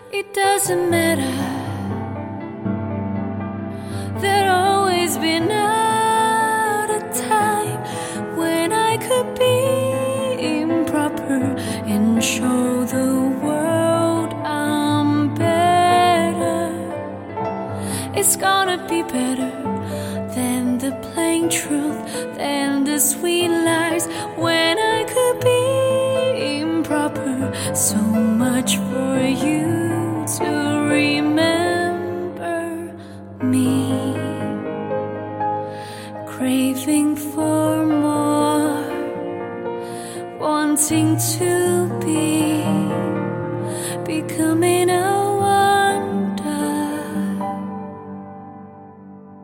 It doesn't matter. There'll always be another time when I could be improper and show the world I'm better. It's gonna be better than the plain truth, than the sweet lies when I could be improper. So much for you to remember me, craving for more, wanting to be becoming